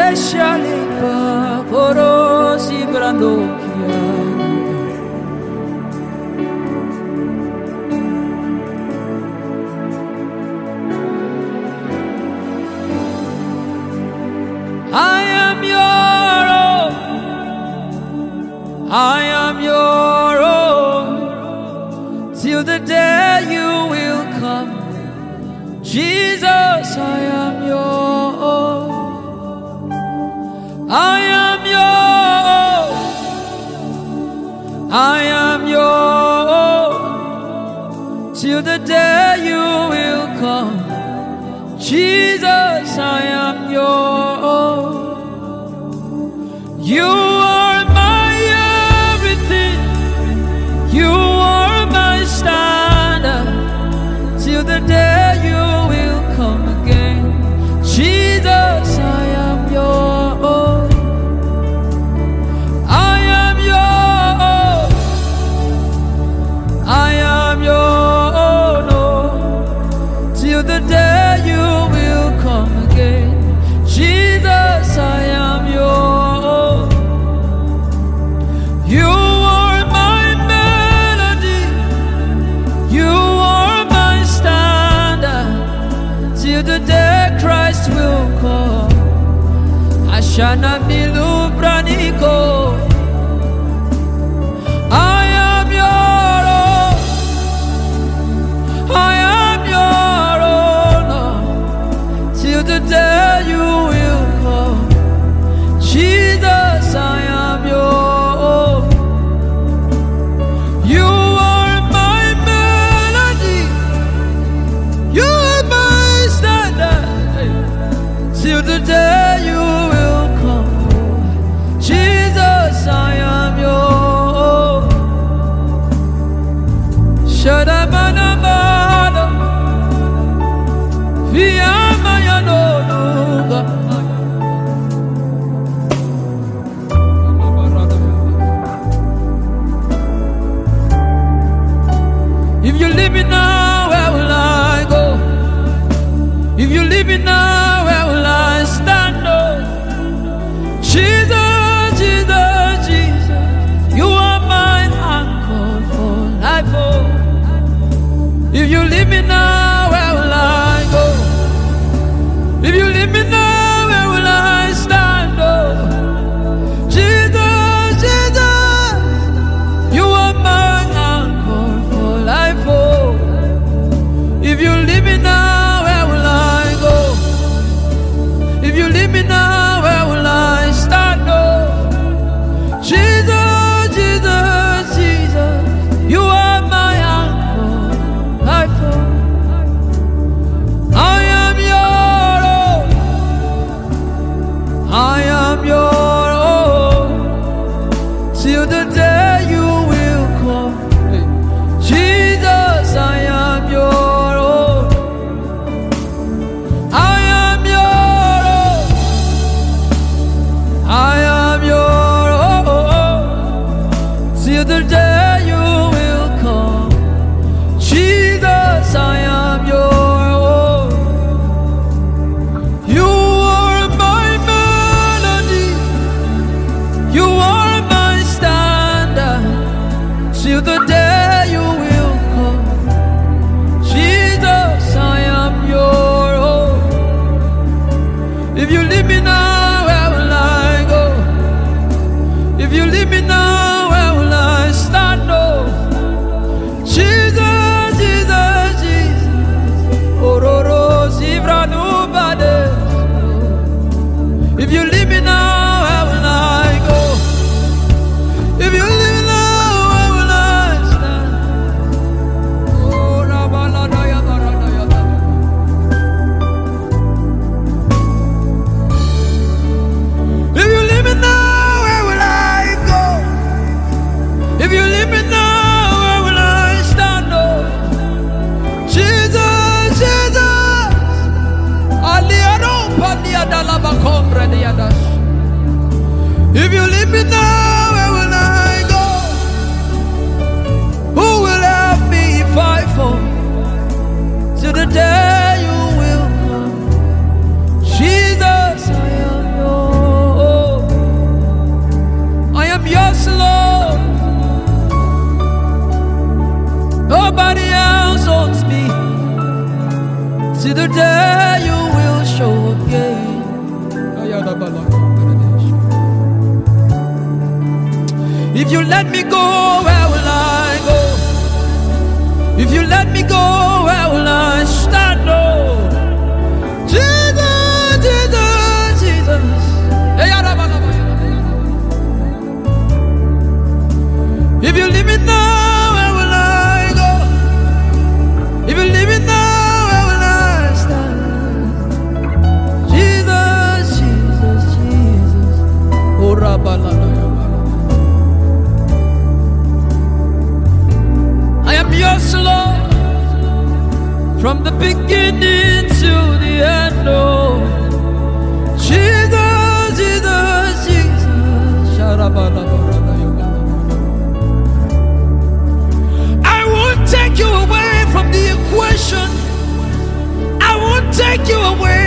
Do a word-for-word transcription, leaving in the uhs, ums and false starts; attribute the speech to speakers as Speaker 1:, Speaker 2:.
Speaker 1: Shalipa Korosi Brandokia. I am your own. I am your own till the day you will come. Jesus, I am your own. I am your own. I am your own till the day you will come. Jesus, I am your own. You are my everything. You are my standard till the day you will come again. Jesus, I am your own. I am your own. I am your own, oh, till the day you will come again. Jesus, I am your own. You are my melody. You are my standard till the day Christ will come. Ashana milu braniko. I am your own. I am your own, oh, till the day you will come. Jesus, I am your own. You are my melody. You are my standard till the day you will come. Jesus, I am your own. Shadamanamana, Viyamayanuga. If you leave me now, where will I go? If you leave me now, where will I stand? Oh, Jesus, Jesus, Jesus, you are my anchor for life. Oh, if you leave me now, where will I go? If you leave me now, where will I stand? Oh, Jesus, Jesus, you are my anchor for life. Oh, if you leave me now, where will I go? If you leave me now, where will I stand? Oh, Jesus, Jesus, Jesus, you are my anchor, life. Oh, I am your own. I am your own till the day you will come. Jesus, I am your own. I am your own. I am your own till the day you will come. Jesus, I am your own. You are my melody. You are my standard till the day you will come. Jesus, I am your own. If you leave me now, where will I go? If you leave me now, where will I stand? Oh, Jesus, Jesus, Jesus. Ororo Sivranu Bade. If you leave me now, where will I go? If you leave me now, where will I stand? Oh, Rabaladaya Baradaya Bada. If you leave me now, where will I go? If you leave me now, where will I stand? Oh, Jesus, Jesus. Aliado Padiada Lava Combre Diadas. If you leave me now, where will I go? Who will help me if I fall? Till the day you will come. Jesus, I am your See the day you will show again. If you let me go, where will I go? If you let me go, where will I stand? Oh, Jesus, Jesus, Jesus. If you leave me now, where will I go? If you leave me now, where will I stand? Jesus, Jesus, Jesus. Oh, Rabbalala. I am yours, Lord, from the beginning to the end. Oh, Jesus, Jesus, Jesus. I won't take you away from the equation. I won't take you away